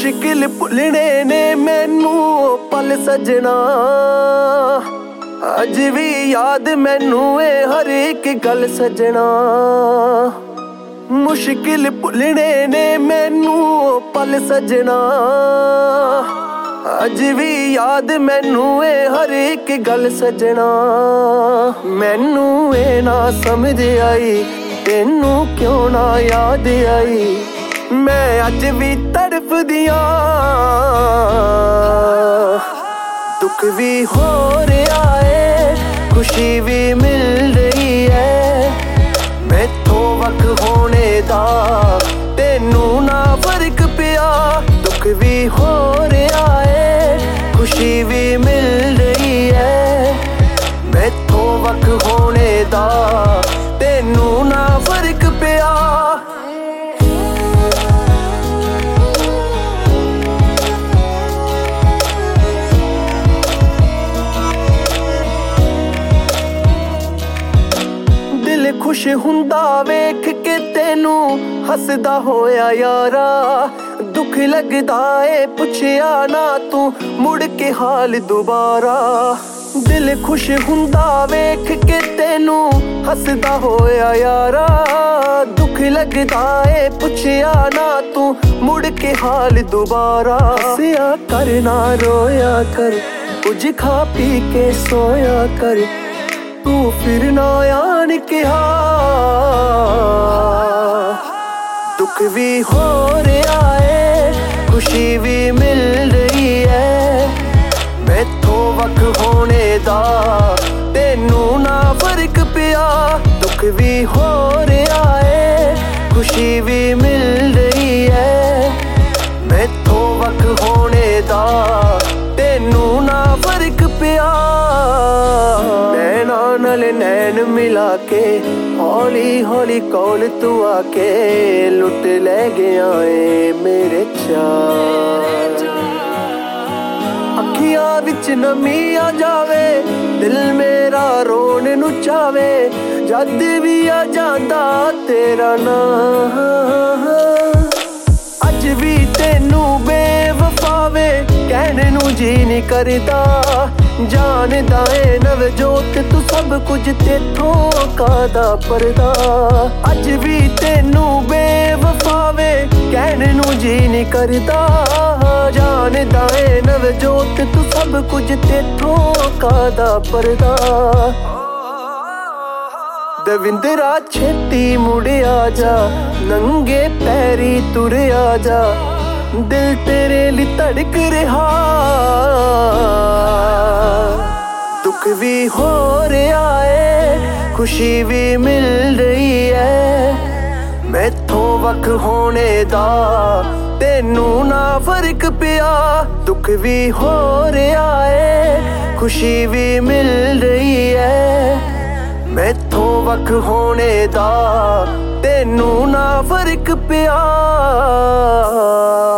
मुश्किल भुलने ने मैनू पल सजना, अज भी याद मैनू ए हर एक गल सजना। मुश्किल भुलने ने मैनू पल सजना, अज भी याद मैनू ए हर एक गल सजना। मैनू ए ना समझ आई तेनू क्यों ना याद आई, मैं अज भी तड़फ दिया। दुख भी हो रहा है, खुशी भी मिल रही है, मैथों वख होने दा तेनू ना फर्क पिया। दुख भी हो रहा है, खुशी भी मिल रही है, मैथों वख होने दा तेनू ना फर्क पिया। दिल खुश हुंदा वेख के तेनू हसदा होया यारा, दुख लगदा ए पुछया ना तू मुड़ के हाल दोबारा। दिल खुश हुंदा वेख के तेनू हसदा होया यारा, दुख लगदा ए पुछया ना तू मुड़ के हाल दोबारा। हसिया कर ना रोया कर, कुछ खा पी के सोया कर, तू फिर ना आन कहा। दुख भी हो रहा है, खुशी भी मिल रही है, मैथों वख होने दा तेनू ना फर्क पिया। दुख भी हो रहा है, खुशी भी मिल रही है, मैथों वख होने दा तेनू ना फर्क पिया। नैना नाल नैन मिला के हौली हौली कोल तू आके लुट ले गया ए मेरे चार। अखियां विच नमी आ जावे, दिल मेरा रोन नू चावे, जद भी आ जांदा तेरा नाम। अज भी तेनू बेवफावे कहने नू जी नहीं करदा, जानदा ए नवजोत तू सब कुछ तेथों कादा परदा। अज भी तेनू बेवफावे कहने नू जी नहीं करदा, जानदा ए नवजोत तू सब कुछ तेथों कादा परदा। दविंदरा छेती मुड़ आ जा, नंगे पैरी तुर आ जा, दिल तेरे लिए धड़क रहा। दुख भी हो रहा है, खुशी भी मिल रही है, मैथों वख होने दा तेनू ना फर्क पिया। दुख भी हो रहा है, खुशी भी मिल रही है, मैथों वख होने दा तेनू ना फर्क पिया।